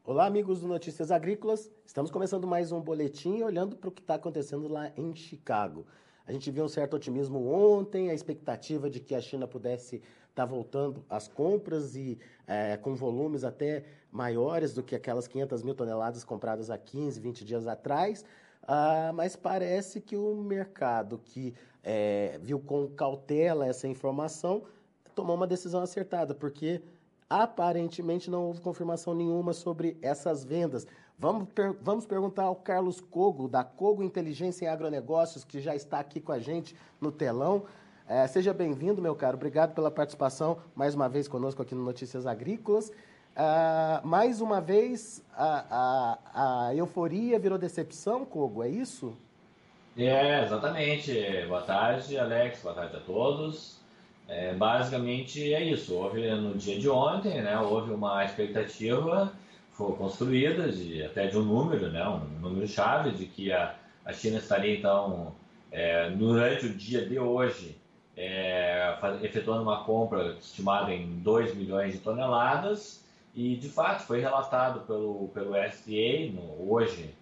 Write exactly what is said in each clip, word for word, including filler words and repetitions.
Olá, amigos do Notícias Agrícolas. Estamos começando mais um boletim olhando para o que está acontecendo lá em Chicago. A gente viu um certo otimismo ontem, a expectativa de que a China pudesse estar voltando às compras e é, com volumes até maiores do que aquelas quinhentas mil toneladas compradas há quinze, vinte dias atrás. Ah, mas parece que o mercado que é, viu com cautela essa informação tomou uma decisão acertada, porque aparentemente não houve confirmação nenhuma sobre essas vendas. Vamos, per vamos perguntar ao Carlos Cogo, da Cogo Inteligência em Agronegócios, que já está aqui com a gente no telão. É, seja bem-vindo, meu caro. Obrigado pela participação mais uma vez conosco aqui no Notícias Agrícolas. Uh, mais uma vez, a, a, a euforia virou decepção, Cogo, é isso? É, exatamente. Boa tarde, Alex. Boa tarde a todos. É, basicamente é isso. Houve no dia de ontem, né? Houve uma expectativa, foi construída de até de um número, né? Um número chave de que a, a China estaria então é, durante o dia de hoje é, faz, efetuando uma compra estimada em dois milhões de toneladas e de fato foi relatado pelo pelo U S D A no, hoje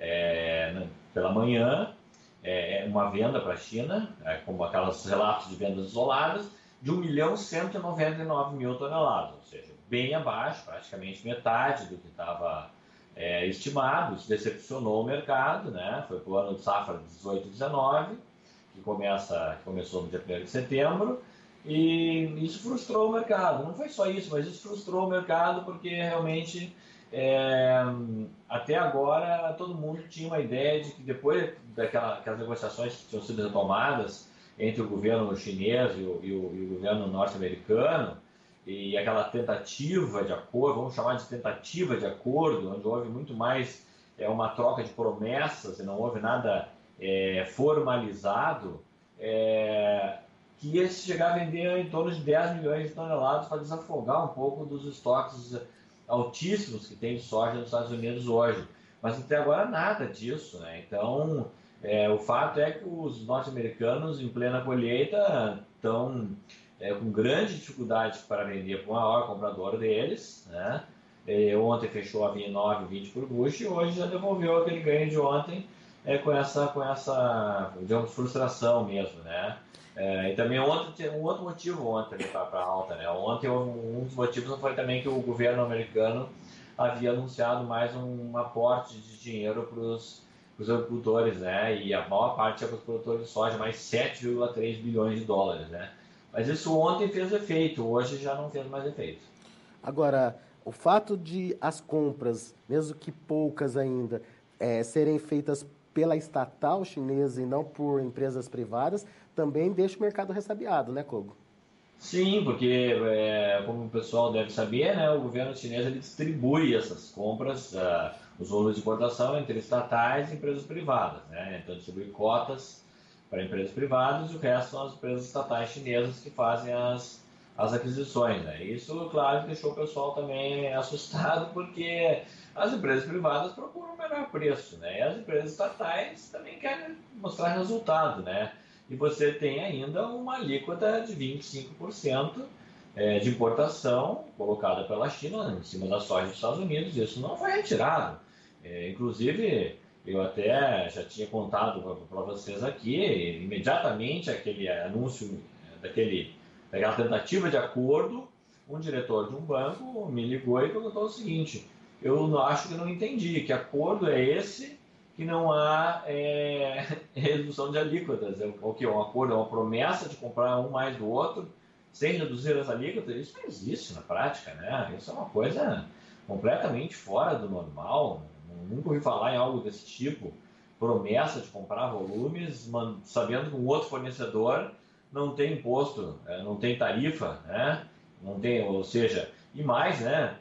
é, na, pela manhã é, uma venda para a China, é, como aquelas relatos de vendas isoladas, de um milhão cento e noventa e nove mil toneladas, ou seja, bem abaixo, praticamente metade do que estava é, estimado. Isso decepcionou o mercado, né? Foi para o ano de safra dezoito dezenove, que, começa, que começou no dia primeiro de setembro, e isso frustrou o mercado. Não foi só isso, mas isso frustrou o mercado porque realmente é, até agora todo mundo tinha uma ideia de que depois daquelas negociações que tinham sido retomadas entre o governo chinês e o, e o, e o governo norte-americano, e aquela tentativa de acordo, vamos chamar de tentativa de acordo, onde houve muito mais é, uma troca de promessas e não houve nada é, formalizado, é, que ia chegar a vender em torno de dez milhões de toneladas para desafogar um pouco dos estoques altíssimos que tem de soja nos Estados Unidos hoje. Mas até agora nada disso, né? Então, é, o fato é que os norte-americanos, em plena colheita, estão é, com grande dificuldade para vender para o maior comprador deles, né? E ontem fechou a nove e vinte por bushel e hoje já devolveu aquele ganho de ontem é, com essa, com essa digamos, frustração mesmo, né? É, e também ontem tem um outro motivo ontem para a alta, né? Ontem um dos motivos foi também que o governo americano havia anunciado mais um aporte de dinheiro para os agricultores, né? E a maior parte é para os produtores de soja, mais sete vírgula três bilhões de dólares, né? Mas isso ontem fez efeito, hoje já não fez mais efeito. Agora, o fato de as compras, mesmo que poucas ainda, é, serem feitas pela estatal chinesa e não por empresas privadas, também deixa o mercado ressabiado, né, Kogo? Sim, porque, é, como o pessoal deve saber, né, o governo chinês ele distribui essas compras, uh, os volumes de importação entre estatais e empresas privadas, né? Então distribui cotas para empresas privadas e o resto são as empresas estatais chinesas que fazem as, as aquisições, né? Isso, claro, deixou o pessoal também assustado porque as empresas privadas procuram o melhor preço, né? E as empresas estatais também querem mostrar resultado, né? E você tem ainda uma alíquota de vinte e cinco por cento é, de importação colocada pela China em cima da soja dos Estados Unidos. Isso não foi retirado. É, inclusive, eu até já tinha contado para vocês aqui, imediatamente aquele anúncio, daquele, daquela tentativa de acordo, um diretor de um banco me ligou e perguntou o seguinte: eu acho que não entendi, que acordo é esse que não há é, redução de alíquotas? É o que? Um acordo, é uma promessa de comprar um mais do outro sem reduzir as alíquotas? Isso não existe na prática, né? Isso é uma coisa completamente fora do normal. Nunca ouvi falar em algo desse tipo. Promessa de comprar volumes, sabendo que um outro fornecedor não tem imposto, não tem tarifa, né? Não tem, ou seja, e mais, né?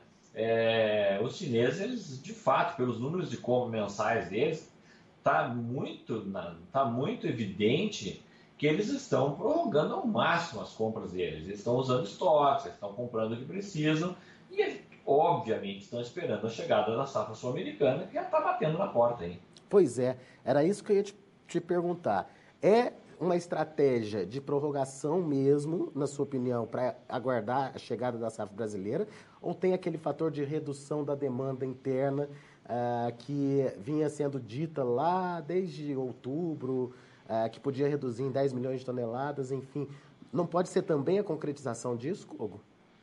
É, os chineses, eles, de fato, pelos números de compra mensais deles, está muito, tá muito evidente que eles estão prorrogando ao máximo as compras deles. Eles estão usando estoques, eles estão comprando o que precisam e, eles, obviamente, estão esperando a chegada da safra sul-americana, que já está batendo na porta aí. Pois é, era isso que eu ia te, te perguntar. É uma estratégia de prorrogação mesmo, na sua opinião, para aguardar a chegada da safra brasileira? ou tem aquele fator de redução da demanda interna ah, que vinha sendo dita lá desde outubro, ah, que podia reduzir em dez milhões de toneladas, enfim. Não pode ser também a concretização disso, Kogo?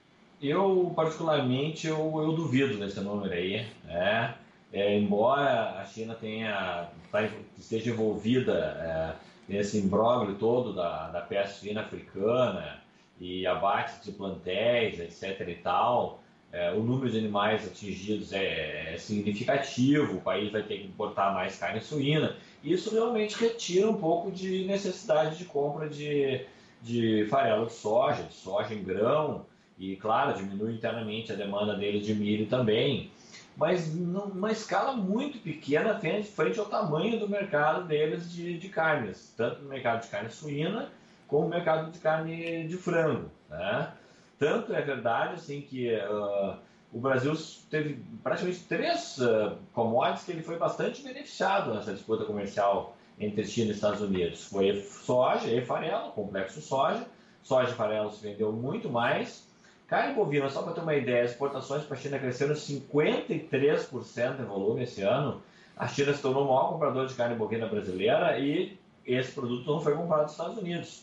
Eu, particularmente, eu, eu duvido desse número aí, né? É, embora a China tenha, tá, esteja envolvida é, nesse imbróglio todo da, da peste suína africana e abate de plantéis, etc e tal, é, o número de animais atingidos é, é significativo, o país vai ter que importar mais carne suína, e isso realmente retira um pouco de necessidade de compra de, de farelo de soja, de soja em grão, e, claro, diminui internamente a demanda deles de milho também, mas numa escala muito pequena frente ao tamanho do mercado deles de, de carnes, tanto no mercado de carne suína como no mercado de carne de frango, né? Tanto é verdade assim, que uh, o Brasil teve praticamente três uh, commodities que ele foi bastante beneficiado nessa disputa comercial entre China e Estados Unidos. Foi soja e farelo, complexo soja. Soja e farelo se vendeu muito mais. Carne bovina, só para ter uma ideia, as exportações para a China cresceram cinquenta e três por cento em volume esse ano. A China se tornou o maior comprador de carne bovina brasileira e esse produto não foi comprado nos Estados Unidos.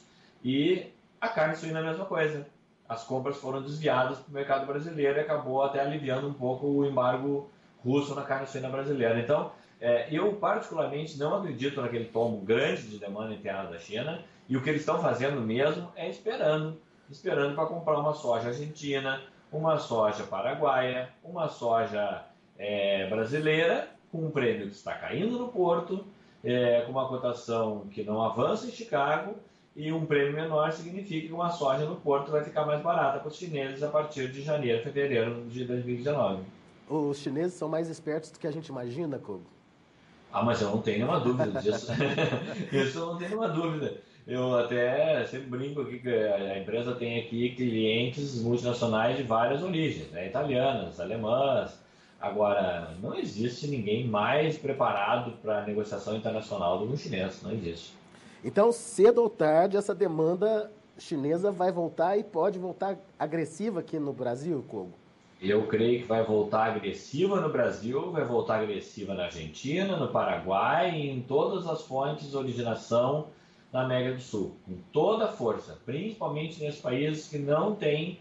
E a carne suína é a mesma coisa. As compras foram desviadas para o mercado brasileiro e acabou até aliviando um pouco o embargo russo na carne suína brasileira. Então, é, eu particularmente não acredito naquele tombo grande de demanda interna da China, e o que eles estão fazendo mesmo é esperando esperando para comprar uma soja argentina, uma soja paraguaia, uma soja é, brasileira, com um prêmio que está caindo no porto, é, com uma cotação que não avança em Chicago, e um prêmio menor significa que uma soja no porto vai ficar mais barata para os chineses a partir de janeiro, fevereiro de dois mil e dezenove. Os chineses são mais espertos do que a gente imagina, Kogo? Ah, mas eu não tenho nenhuma dúvida disso. Isso eu não tenho nenhuma dúvida. Eu até sempre brinco aqui que a empresa tem aqui clientes multinacionais de várias origens, né? Italianas, alemãs. Agora, não existe ninguém mais preparado para a negociação internacional do que o chinês, não existe. Então, cedo ou tarde, essa demanda chinesa vai voltar e pode voltar agressiva aqui no Brasil, Kogo? Eu creio que vai voltar agressiva no Brasil, vai voltar agressiva na Argentina, no Paraguai e em todas as fontes de originação na América do Sul, com toda a força, principalmente nesses países que não têm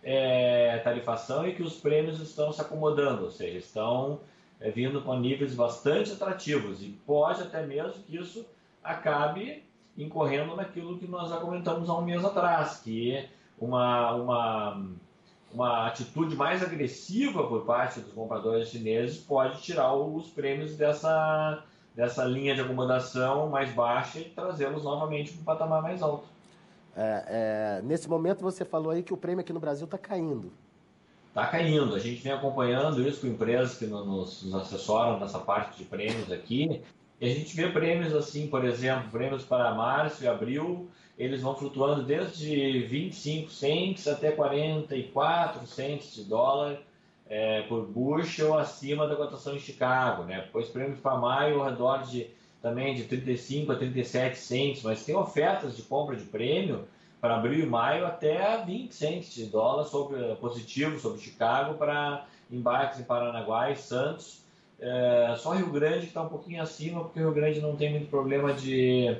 é, tarifação e que os prêmios estão se acomodando, ou seja, estão é, vindo com níveis bastante atrativos, e pode até mesmo que isso acabe incorrendo naquilo que nós já comentamos há um mês atrás, que é uma, uma, uma atitude mais agressiva por parte dos compradores chineses pode tirar os prêmios dessa dessa linha de acomodação mais baixa e trazê-los novamente para um patamar mais alto. É, é, nesse momento você falou aí que o prêmio aqui no Brasil está caindo. Está caindo. A gente vem acompanhando isso com empresas que nos, nos assessoram nessa parte de prêmios aqui. E a gente vê prêmios assim, por exemplo, prêmios para março e abril, eles vão flutuando desde vinte e cinco cents até quarenta e quatro cents de dólar. É, por bushel acima da cotação em Chicago, né? Depois prêmios para maio ao redor de também de trinta e cinco a trinta e sete cents, mas tem ofertas de compra de prêmio para abril e maio até vinte cents de dólar sobre, positivo sobre Chicago para embarques em Paranaguá e Santos. É, só Rio Grande que está um pouquinho acima, porque o Rio Grande não tem muito problema de,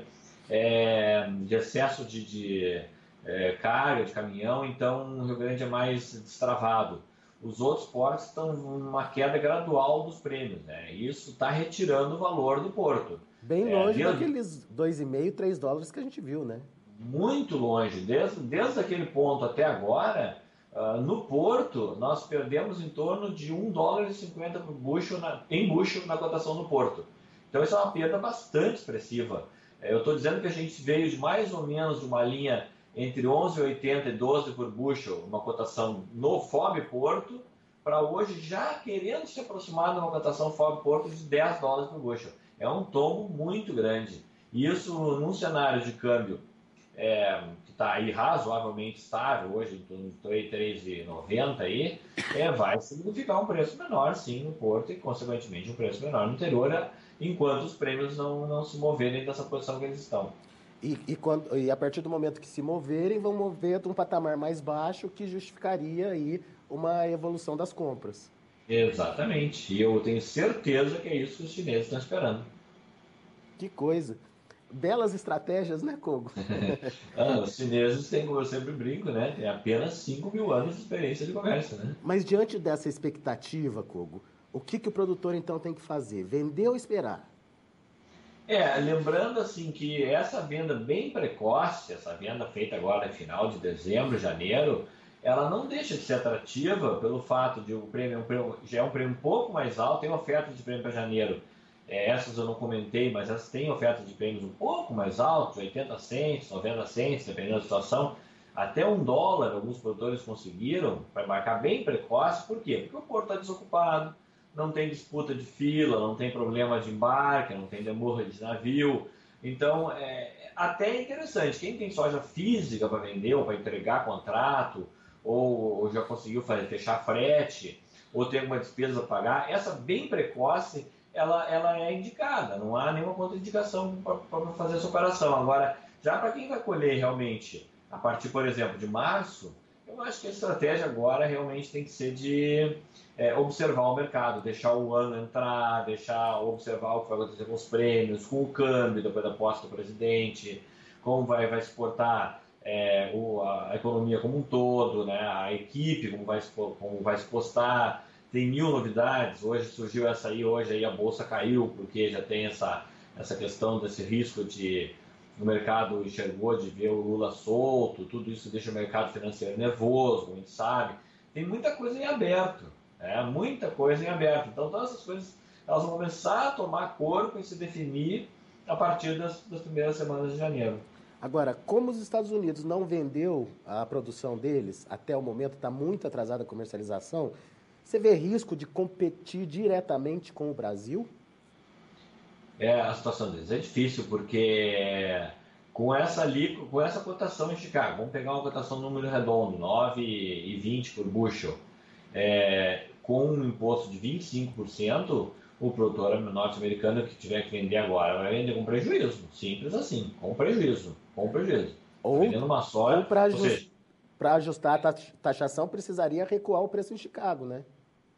é, de excesso de, de é, carga, de caminhão, então o Rio Grande é mais destravado. Os outros portos estão numa queda gradual dos prêmios, né? E isso está retirando o valor do porto. Bem longe é, daqueles dois vírgula cinco, três dólares que a gente viu, né? Muito longe. Desde, desde aquele ponto até agora, uh, no porto, nós perdemos em torno de um dólar e cinquenta por bushel na, em bushel na cotação no porto. Então isso é uma perda bastante expressiva. É, eu estou dizendo que a gente veio de mais ou menos de uma linha entre onze e oitenta e doze por bushel, uma cotação no F O B Porto, para hoje já querendo se aproximar de uma cotação F O B Porto de dez dólares por bushel. É um tombo muito grande. E isso num cenário de câmbio é, que está aí razoavelmente estável, hoje em torno de três reais e noventa aí, é, vai significar um preço menor sim no Porto e consequentemente um preço menor no interior, enquanto os prêmios não, não se moverem dessa posição que eles estão. E, e, quando, e a partir do momento que se moverem, vão mover de um patamar mais baixo que justificaria aí uma evolução das compras. Exatamente. E eu tenho certeza que é isso que os chineses estão esperando. Que coisa. Belas estratégias, né, Kogo? Ah, os chineses têm, como eu sempre brinco, né? Tem apenas cinco mil anos de experiência de comércio, né? Mas diante dessa expectativa, Kogo, o que, que o produtor então tem que fazer? Vender ou esperar? É, lembrando assim que essa venda bem precoce, essa venda feita agora no final de dezembro, janeiro, ela não deixa de ser atrativa pelo fato de o prêmio, é um prêmio- já é um prêmio um pouco mais alto, tem oferta de prêmio para janeiro. É, essas eu não comentei, mas essas têm oferta de prêmios um pouco mais altos, oitenta cents, noventa cents, dependendo da situação. Até um dólar, alguns produtores conseguiram, para marcar bem precoce. Por quê? Porque o porto está desocupado, não tem disputa de fila, não tem problema de embarque, não tem demora de navio. Então, é, até é interessante. Quem tem soja física para vender ou para entregar contrato, ou, ou já conseguiu fazer, fechar frete, ou tem alguma despesa a pagar, essa bem precoce, ela, ela é indicada. Não há nenhuma contraindicação para fazer essa operação. Agora, já para quem vai colher realmente a partir, por exemplo, de março, eu acho que a estratégia agora realmente tem que ser de é, observar o mercado, deixar o ano entrar, deixar observar o que vai acontecer com os prêmios, com o câmbio depois da posse do presidente, como vai, vai se portar é, o, a economia como um todo, né? A equipe, como vai, se, como vai se postar. Tem mil novidades, hoje surgiu essa aí, hoje aí a bolsa caiu, porque já tem essa, essa questão desse risco de o mercado enxergou de ver o Lula solto, tudo isso deixa o mercado financeiro nervoso, a gente sabe. Tem muita coisa em aberto, né? Muita coisa em aberto. Então, todas essas coisas elas vão começar a tomar corpo e se definir a partir das, das primeiras semanas de janeiro. Agora, como os Estados Unidos não vendeu a produção deles até o momento, está muito atrasada a comercialização, você vê risco de competir diretamente com o Brasil? É, a situação deles é difícil porque com essa, ali, com essa cotação em Chicago, vamos pegar uma cotação número redondo, nove e vinte por bushel, é, com um imposto de vinte e cinco por cento, o produtor norte-americano que tiver que vender agora vai vender com prejuízo. Simples assim, com prejuízo, com prejuízo. Está Ou, vendendo uma ou soja, para ou ajus, seja, ajustar a tax- taxação precisaria recuar o preço em Chicago, né?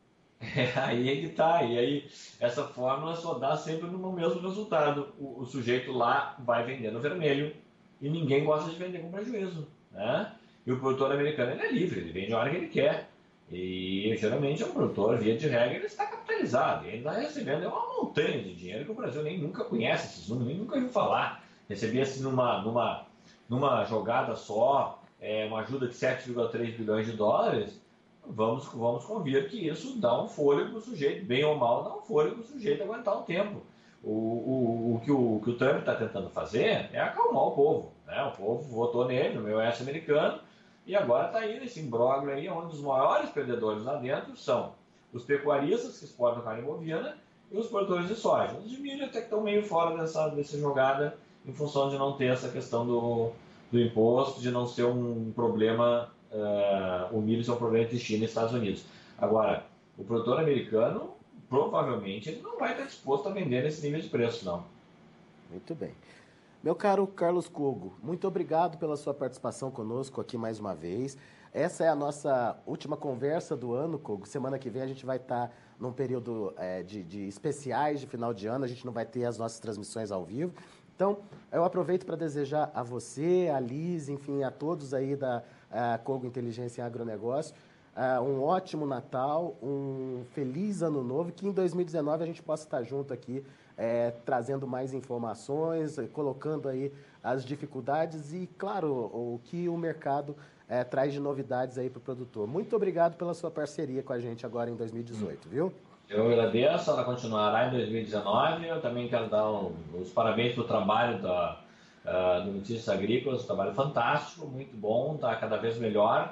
é aí é que tá. E aí, essa fórmula só dá sempre no mesmo resultado. O, o sujeito lá vai vender no vermelho e ninguém gosta de vender com prejuízo, né? E o produtor americano ele é livre, ele vende a hora que ele quer. E geralmente é um produtor, via de regra, ele está capitalizado. E ele está recebendo uma montanha de dinheiro que o Brasil nem nunca conhece esses números, nem nunca viu falar. Recebia assim numa, numa, numa jogada só, é, uma ajuda de sete vírgula três bilhões de dólares. Vamos, vamos convir que isso dá um fôlego para o sujeito, bem ou mal, dá um fôlego para o sujeito aguentar um tempo. O, o, o, que o que o Trump está tentando fazer é acalmar o povo, né? O povo votou nele, no meu oeste americano, e agora está aí nesse imbróglio aí, onde os maiores perdedores lá dentro são os pecuaristas que exportam carne bovina e os produtores de soja. Os de milho até que estão meio fora dessa, dessa jogada, em função de não ter essa questão do, do imposto, de não ser um problema. Uh, o milho é um problema entre China e Estados Unidos. Agora, o produtor americano, provavelmente, ele não vai estar disposto a vender nesse nível de preço, não. Muito bem. Meu caro Carlos Kogo, muito obrigado pela sua participação conosco aqui mais uma vez. Essa é a nossa última conversa do ano, Kogo. Semana que vem a gente vai estar num período é, de, de especiais de final de ano, a gente não vai ter as nossas transmissões ao vivo. Então, eu aproveito para desejar a você, a Liz, enfim, a todos aí da uh, Kogo Inteligência em Agronegócio, uh, um ótimo Natal, um feliz Ano Novo, que em dois mil e dezenove a gente possa estar junto aqui, é, trazendo mais informações, colocando aí as dificuldades e, claro, o que o mercado é, traz de novidades aí para o produtor. Muito obrigado pela sua parceria com a gente agora em dois mil e dezoito, viu? Eu agradeço, ela continuará em dois mil e dezenove. Eu também quero dar um, os parabéns pelo trabalho da, uh, do Notícias Agrícolas, um trabalho fantástico, muito bom, está cada vez melhor.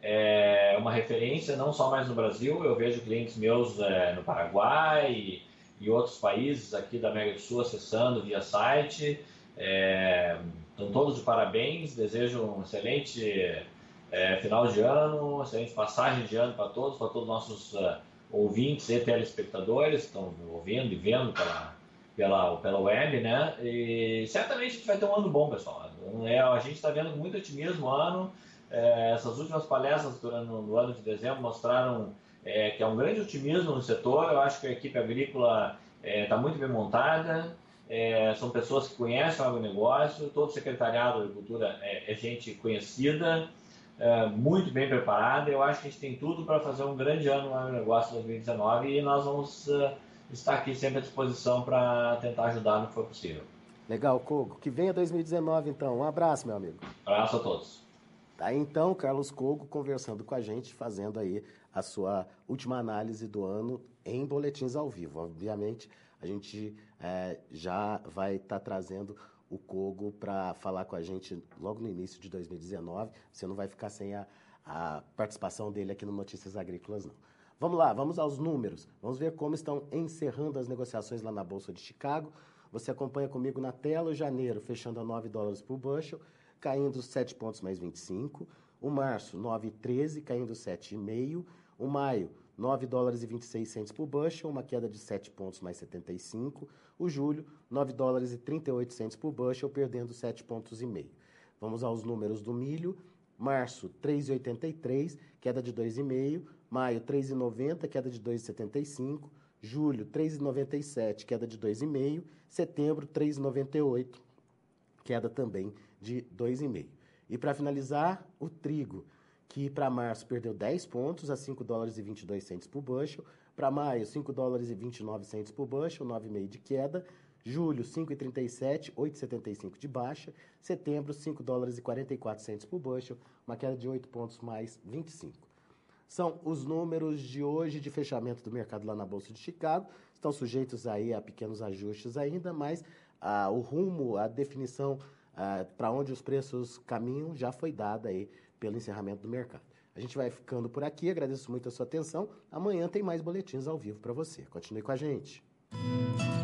É uma referência não só mais no Brasil, eu vejo clientes meus é, no Paraguai e, e outros países aqui da América do Sul acessando via site. É, estão todos de parabéns, desejo um excelente é, final de ano, excelente passagem de ano para todos, para todos os nossos uh, ouvintes e telespectadores que estão ouvindo e vendo pela, pela, pela web, né? E certamente a gente vai ter um ano bom, pessoal. É, a gente está vendo com muito otimismo o ano, É, essas últimas palestras durante no ano de dezembro mostraram é, que há um grande otimismo no setor. Eu acho que a equipe agrícola está é, muito bem montada, é, são pessoas que conhecem o agronegócio, todo o secretariado da agricultura é, é gente conhecida, é, muito bem preparada. Eu acho que a gente tem tudo para fazer um grande ano no agronegócio dois mil e dezenove e nós vamos uh, estar aqui sempre à disposição para tentar ajudar no que for possível. Legal, Kogo. Que venha dois mil e dezenove, então. Um abraço, meu amigo. Abraço a todos. Tá, então, Carlos Kogo conversando com a gente, fazendo aí a sua última análise do ano em boletins ao vivo. Obviamente, a gente é, já vai estar tá trazendo o Kogo para falar com a gente logo no início de dois mil e dezenove. Você não vai ficar sem a, a participação dele aqui no Notícias Agrícolas, não. Vamos lá, vamos aos números. Vamos ver como estão encerrando as negociações lá na Bolsa de Chicago. Você acompanha comigo na tela o janeiro fechando a nove dólares por bushel, caindo sete pontos mais vinte e cinco. O março, nove vírgula treze, caindo sete vírgula cinco. O maio, nove dólares e vinte e seis centos por bushel, uma queda de sete pontos mais setenta e cinco. O julho, nove dólares e trinta e oito centos por bushel, perdendo sete pontos e meio. Vamos aos números do milho. Março, três vírgula oitenta e três, queda de dois vírgula cinco. Maio, três vírgula noventa, queda de dois vírgula setenta e cinco. Julho, três vírgula noventa e sete, queda de dois vírgula cinco. Setembro, três vírgula noventa e oito, queda também de dois vírgula cinco. E para finalizar, o trigo, que para março perdeu dez pontos a cinco dólares e vinte e dois centos por bushel. Para maio, cinco dólares e vinte e nove centos por bushel, nove vírgula cinco de queda. Julho, cinco vírgula trinta e sete, oito vírgula setenta e cinco de baixa. Setembro, cinco dólares e quarenta e quatro centos por bushel, uma queda de oito pontos mais vinte e cinco. São os números de hoje de fechamento do mercado lá na Bolsa de Chicago. Estão sujeitos aí a pequenos ajustes ainda, mas ah, o rumo, a definição ah, para onde os preços caminham já foi dada aí pelo encerramento do mercado. A gente vai ficando por aqui, agradeço muito a sua atenção. Amanhã tem mais boletins ao vivo para você. Continue com a gente.